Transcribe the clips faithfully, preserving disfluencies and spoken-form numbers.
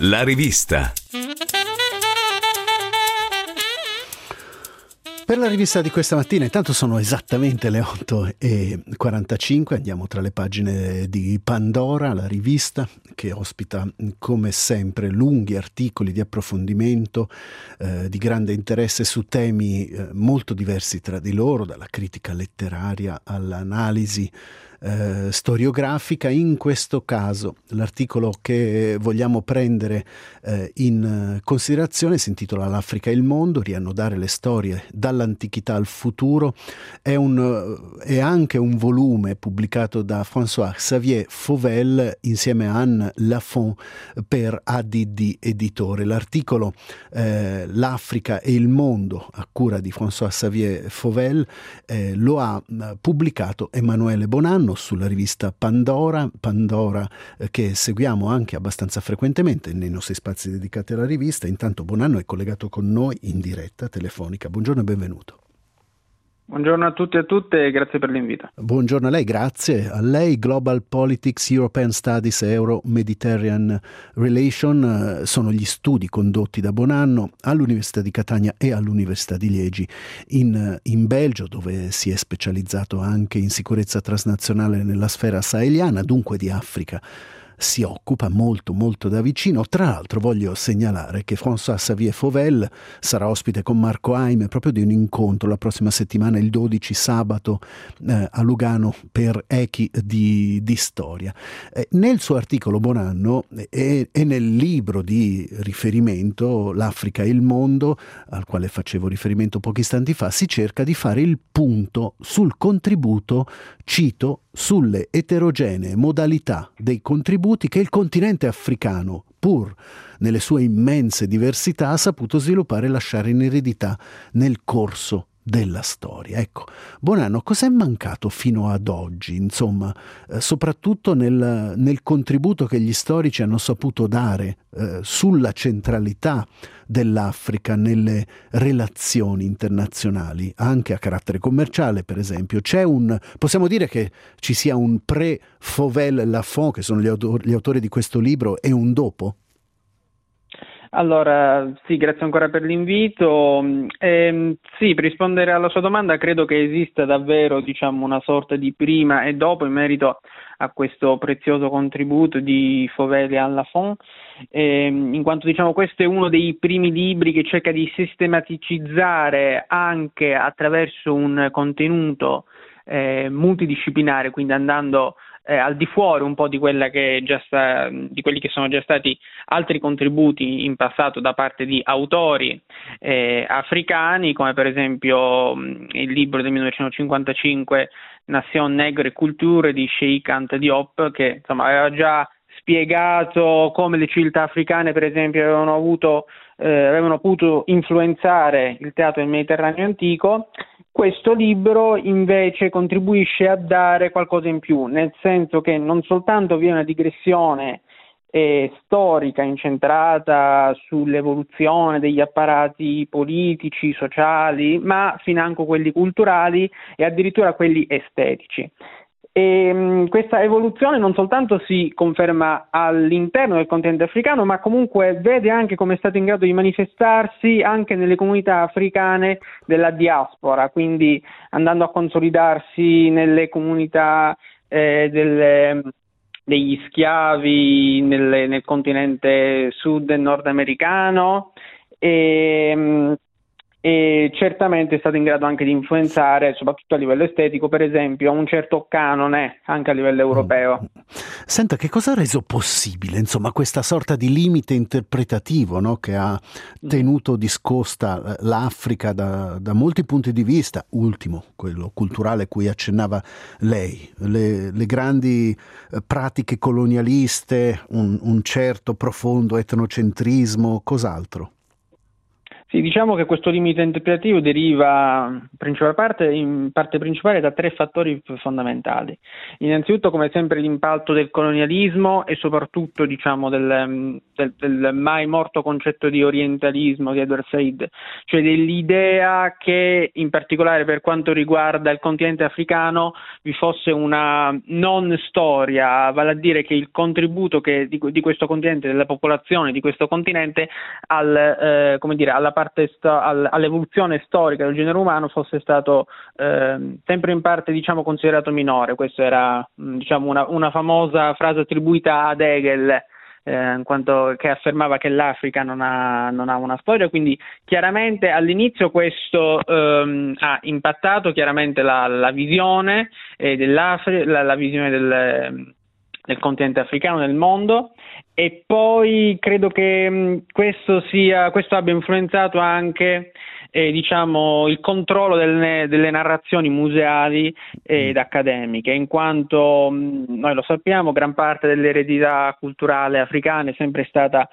La rivista. Per la rivista di questa mattina, intanto sono esattamente le otto e quarantacinque, andiamo tra le pagine di Pandora, la rivista che ospita come sempre lunghi articoli di approfondimento eh, di grande interesse su temi eh, molto diversi tra di loro, dalla critica letteraria all'analisi eh, storiografica. In questo caso l'articolo che vogliamo prendere eh, in considerazione si intitola L'Africa e il mondo, riannodare le storie dall'antichità al futuro. È, un, è anche un volume pubblicato da François-Xavier Fauvel insieme a Anne Lafont per A D D Editore. L'articolo eh, L'Africa e il mondo, a cura di François-Xavier Fauvel, eh, lo ha eh, pubblicato Emanuele Bonanno sulla rivista Pandora, Pandora eh, che seguiamo anche abbastanza frequentemente nei nostri spazi dedicati alla rivista. Intanto Bonanno è collegato con noi in diretta telefonica. Buongiorno e benvenuto. Buongiorno a tutti e a tutte e grazie per l'invito. Buongiorno a lei, grazie a lei. Global Politics, European Studies, Euro-Mediterranean Relation eh, sono gli studi condotti da Bonanno all'Università di Catania e all'Università di Liegi in, in Belgio, dove si è specializzato anche in sicurezza transnazionale nella sfera saheliana, dunque di Africa si occupa molto molto da vicino. Tra l'altro voglio segnalare che François-Xavier Fauvel sarà ospite con Marco Haim proprio di un incontro la prossima settimana, il dodici sabato eh, a Lugano, per Echi di, di storia. Eh, nel suo articolo Bonanno e, e nel libro di riferimento L'Africa e il mondo, al quale facevo riferimento pochi istanti fa, si cerca di fare il punto sul contributo, cito, sulle eterogenee modalità dei contributi che il continente africano, pur nelle sue immense diversità, ha saputo sviluppare e lasciare in eredità nel corso della storia. Ecco, Bonanno, cos'è mancato fino ad oggi, insomma, eh, soprattutto nel, nel contributo che gli storici hanno saputo dare eh, sulla centralità dell'Africa nelle relazioni internazionali, anche a carattere commerciale, per esempio? C'è un, possiamo dire che ci sia un pre-Fauvel-Lafont, che sono gli autori, gli autori di questo libro, e un dopo? Allora, sì, grazie ancora per l'invito. Eh, sì, per rispondere alla sua domanda, credo che esista davvero, diciamo, una sorta di prima e dopo in merito a questo prezioso contributo di Fauvel e Lafont, eh, in quanto, diciamo, questo è uno dei primi libri che cerca di sistematicizzare anche attraverso un contenuto eh, multidisciplinare, quindi andando Eh, al di fuori un po' di quella che già sta, di quelli che sono già stati altri contributi in passato da parte di autori eh, africani, come per esempio mh, il libro del millenovecentocinquantacinque Nation Nègre et Culture di Cheikh Anta Diop, che insomma aveva già spiegato come le civiltà africane, per esempio, avevano avuto eh, avevano potuto influenzare il teatro del Mediterraneo antico. Questo libro invece contribuisce a dare qualcosa in più, nel senso che non soltanto vi è una digressione eh, storica incentrata sull'evoluzione degli apparati politici, sociali, ma financo quelli culturali e addirittura quelli estetici. E mh, questa evoluzione non soltanto si conferma all'interno del continente africano, ma comunque vede anche come è stato in grado di manifestarsi anche nelle comunità africane della diaspora, quindi andando a consolidarsi nelle comunità eh, delle, degli schiavi nel, nel continente sud e nordamericano e mh, e certamente è stato in grado anche di influenzare, soprattutto a livello estetico, per esempio, un certo canone anche a livello europeo. Senta, che cosa ha reso possibile, insomma, questa sorta di limite interpretativo, no, che ha tenuto discosta l'Africa da, da molti punti di vista, ultimo, quello culturale a cui accennava lei, le, le grandi eh, pratiche colonialiste, un, un certo profondo etnocentrismo, cos'altro? Sì, diciamo che questo limite interpretativo deriva in principale parte, in parte principale da tre fattori fondamentali. Innanzitutto, come sempre, l'impatto del colonialismo e soprattutto, diciamo, del, del, del mai morto concetto di orientalismo di Edward Said, cioè dell'idea che, in particolare per quanto riguarda il continente africano, vi fosse una non storia, vale a dire che il contributo che, di, di questo continente, della popolazione di questo continente al, eh, come dire, alla parte all'evoluzione storica del genere umano fosse stato eh, sempre in parte, diciamo, considerato minore. Questa era, diciamo, una, una famosa frase attribuita ad Hegel, eh, in quanto che affermava che l'Africa non ha, non ha una storia. Quindi chiaramente all'inizio questo ehm, ha impattato chiaramente la, la visione eh, dell'Africa, la, la visione del del continente africano, nel mondo, e poi credo che mh, questo sia questo abbia influenzato anche eh, diciamo il controllo delle, delle narrazioni museali ed accademiche, in quanto mh, noi lo sappiamo, gran parte dell'eredità culturale africana è sempre stata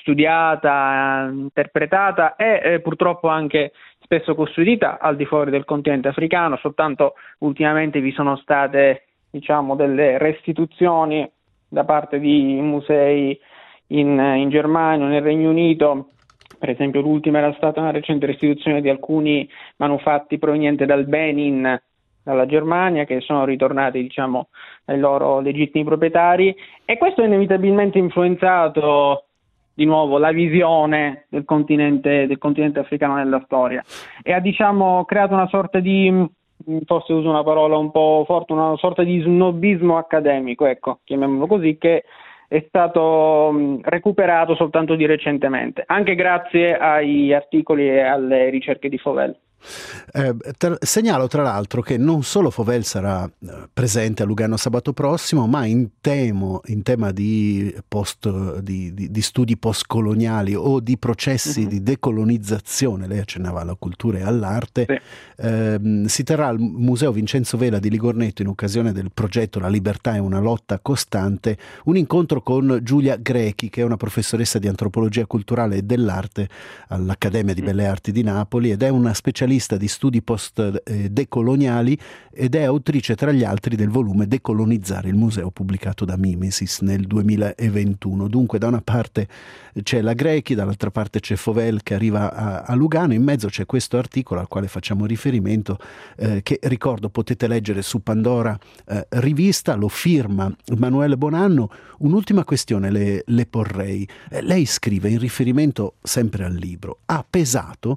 studiata, interpretata e eh, purtroppo anche spesso custodita al di fuori del continente africano. Soltanto ultimamente vi sono state, diciamo, delle restituzioni da parte di musei in, in Germania, nel Regno Unito. Per esempio l'ultima era stata una recente restituzione di alcuni manufatti provenienti dal Benin, dalla Germania, che sono ritornati, diciamo, ai loro legittimi proprietari, e questo ha inevitabilmente influenzato di nuovo la visione del continente, del continente africano nella storia, e ha, diciamo, creato una sorta di, forse uso una parola un po' forte, una sorta di snobismo accademico, ecco, chiamiamolo così, che è stato mh, recuperato soltanto di recentemente, anche grazie agli articoli e alle ricerche di Fauvel. Eh, tra, segnalo tra l'altro che non solo Fauvel sarà presente a Lugano sabato prossimo, ma in, temo, in tema di, post, di, di, di studi postcoloniali o di processi mm-hmm. di decolonizzazione, lei accennava alla cultura e all'arte, sì. ehm, si terrà al Museo Vincenzo Vela di Ligornetto, in occasione del progetto La libertà è una lotta costante, un incontro con Giulia Grechi, che è una professoressa di antropologia culturale e dell'arte all'Accademia di Belle Arti di Napoli ed è una specialista di studi post-decoloniali ed è autrice tra gli altri del volume Decolonizzare il museo, pubblicato da Mimesis nel duemilaventuno. Dunque da una parte c'è la Grechi, dall'altra parte c'è Fauvel che arriva a, a Lugano, in mezzo c'è questo articolo al quale facciamo riferimento eh, che ricordo potete leggere su Pandora eh, Rivista, lo firma Manuele Bonanno. Un'ultima questione le, le porrei. Eh, lei scrive in riferimento sempre al libro, ha pesato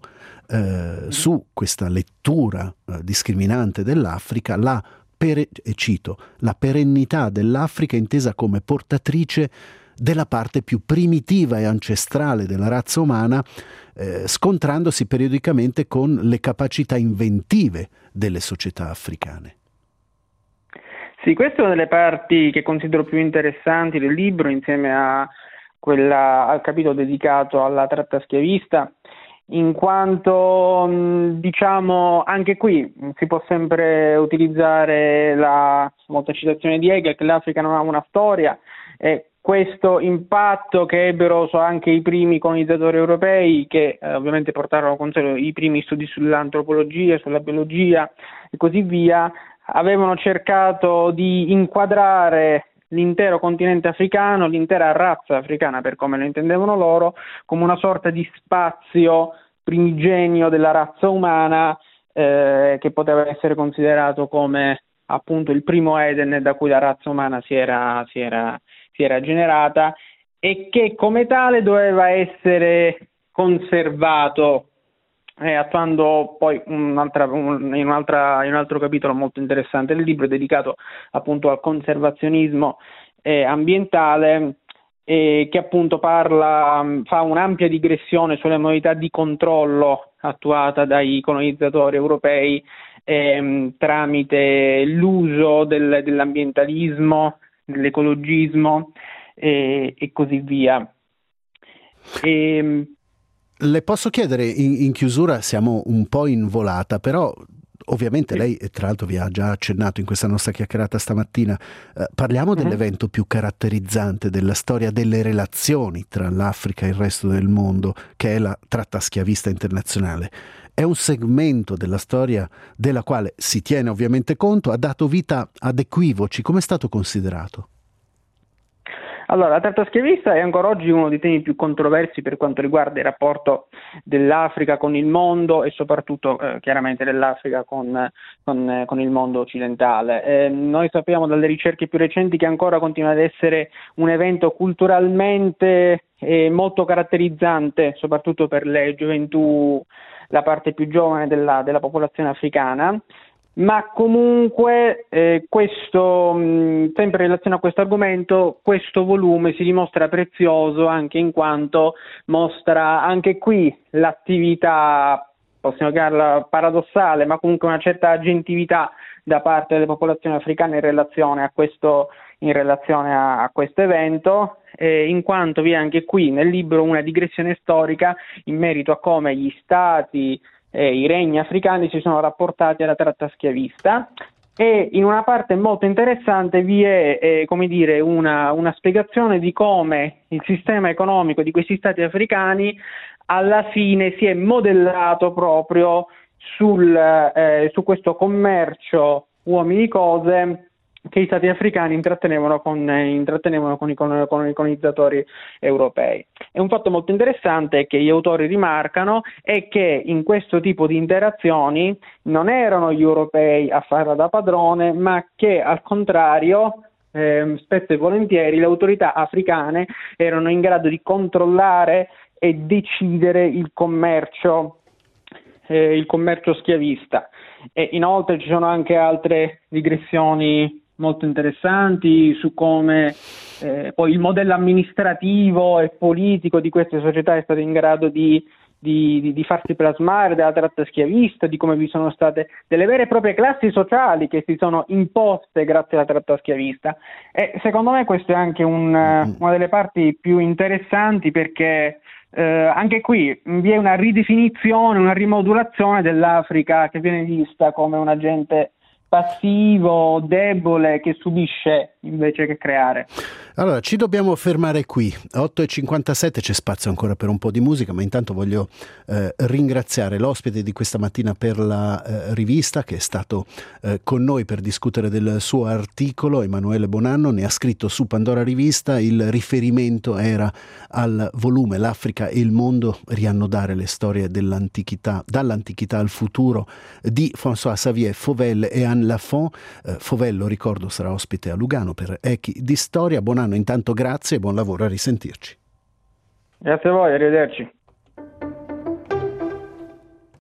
Eh, su questa lettura eh, discriminante dell'Africa la pere- e cito, la perennità dell'Africa intesa come portatrice della parte più primitiva e ancestrale della razza umana, eh, scontrandosi periodicamente con le capacità inventive delle società africane. Sì, questa è una delle parti che considero più interessanti del libro, insieme a quella, al capitolo dedicato alla tratta schiavista, in quanto, diciamo, anche qui si può sempre utilizzare la molta citazione di Hegel che l'Africa non ha una storia, e questo impatto che ebbero anche i primi colonizzatori europei, che eh, ovviamente portarono con sé i primi studi sull'antropologia, sulla biologia e così via, avevano cercato di inquadrare l'intero continente africano, l'intera razza africana per come lo intendevano loro, come una sorta di spazio primigenio della razza umana eh, che poteva essere considerato come appunto il primo Eden da cui la razza umana si era, si era, si era generata, e che come tale doveva essere conservato, eh, attuando poi un'altra, un, in, un'altra, in un altro capitolo molto interessante del libro dedicato appunto al conservazionismo eh, ambientale, eh, che appunto parla, fa un'ampia digressione sulle modalità di controllo attuata dai colonizzatori europei ehm, tramite l'uso del, dell'ambientalismo, dell'ecologismo eh, e così via. E, Le posso chiedere, in, in chiusura siamo un po' in volata, però ovviamente sì. lei tra l'altro vi ha già accennato in questa nostra chiacchierata stamattina, eh, parliamo mm-hmm. dell'evento più caratterizzante della storia delle relazioni tra l'Africa e il resto del mondo, che è la tratta schiavista internazionale. È un segmento della storia della quale si tiene ovviamente conto, ha dato vita ad equivoci. Come è stato considerato? Allora, la tratta schiavista è ancora oggi uno dei temi più controversi per quanto riguarda il rapporto dell'Africa con il mondo e soprattutto eh, chiaramente dell'Africa con, con, con il mondo occidentale. Eh, noi sappiamo dalle ricerche più recenti che ancora continua ad essere un evento culturalmente eh, molto caratterizzante, soprattutto per le gioventù, la parte più giovane della, della popolazione africana. Ma comunque eh, questo, mh, sempre in relazione a questo argomento, questo volume si dimostra prezioso anche in quanto mostra anche qui l'attività, possiamo chiamarla paradossale, ma comunque una certa agentività da parte delle popolazioni africane in relazione a questo, in relazione a, a questo evento, eh, in quanto vi è anche qui nel libro una digressione storica in merito a come gli stati Eh, i regni africani si sono rapportati alla tratta schiavista, e in una parte molto interessante vi è eh, come dire una, una spiegazione di come il sistema economico di questi stati africani alla fine si è modellato proprio sul, eh, su questo commercio uomini-cose che gli stati africani intrattenevano con, eh, intrattenevano con, i, con, con i colonizzatori europei. E un fatto molto interessante che gli autori rimarcano è che in questo tipo di interazioni non erano gli europei a farla da padrone, ma che al contrario eh, spesso e volentieri le autorità africane erano in grado di controllare e decidere il commercio eh, il commercio schiavista. E inoltre ci sono anche altre digressioni molto interessanti su come eh, poi il modello amministrativo e politico di queste società è stato in grado di, di, di, di farsi plasmare dalla tratta schiavista, di come vi sono state delle vere e proprie classi sociali che si sono imposte grazie alla tratta schiavista. E secondo me questo è anche un, una delle parti più interessanti, perché Eh, anche qui vi è una ridefinizione, una rimodulazione dell'Africa che viene vista come un agente passivo, debole, che subisce invece che creare. Allora, ci dobbiamo fermare qui. otto e cinquantasette, c'è spazio ancora per un po' di musica, ma intanto voglio eh, ringraziare l'ospite di questa mattina per la eh, rivista, che è stato eh, con noi per discutere del suo articolo. Emanuele Bonanno ne ha scritto su Pandora Rivista. Il riferimento era al volume L'Africa e il mondo, riannodare le storie dell'antichità, dall'antichità al futuro, di François-Xavier Fauvel e Anne Lafont. Eh, Fauvel, lo ricordo, sarà ospite a Lugano per Echi di Storia. Bonanno, intanto grazie e buon lavoro, a risentirci. Grazie a voi, arrivederci.